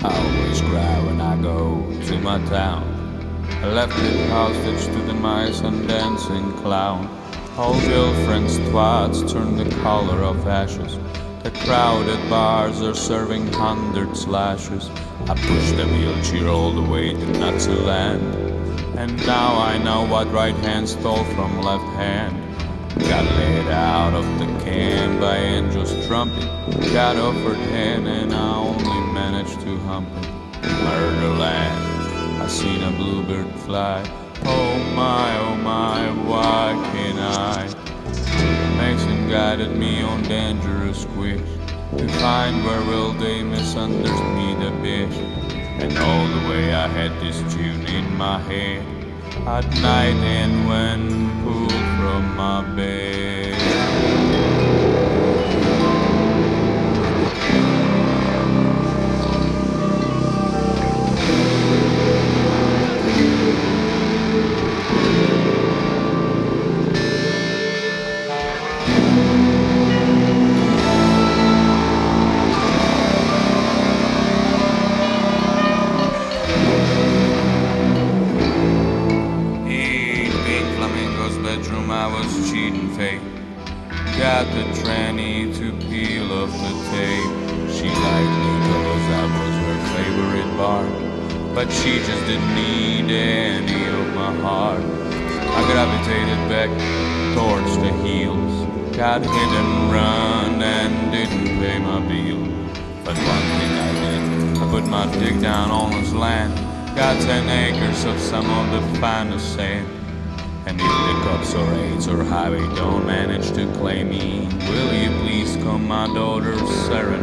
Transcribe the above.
I always cry when I go to my town. I left it hostage to the mice and dancing clown. All girlfriends twats turn the color of ashes. The crowded bars are serving 100 slashes. I pushed the wheelchair all the way to Nazi land. And now I know what right hand stole from left hand. Got laid out of the can by Angel's trumpet. Got offered hand and I only managed to hump it. Murderland, I seen a bluebird fly. Oh my, why can't I? Mason guided me on dangerous quest to find where will they misunderstood me the best. And all the way I had this tune in my head at night and when pulled from my bed. Bedroom, I was cheating fate. Got the tranny to peel off the tape. She liked me cause I was her favorite bar, but she just didn't need any of my heart. I gravitated back towards the hills. Got hit and run and didn't pay my bill. But one thing I did, I put my dick down on his land. Got 10 acres of some of the finest sand. And if the cops or aides or highway don't manage to claim me, will you please come my daughter's serenade?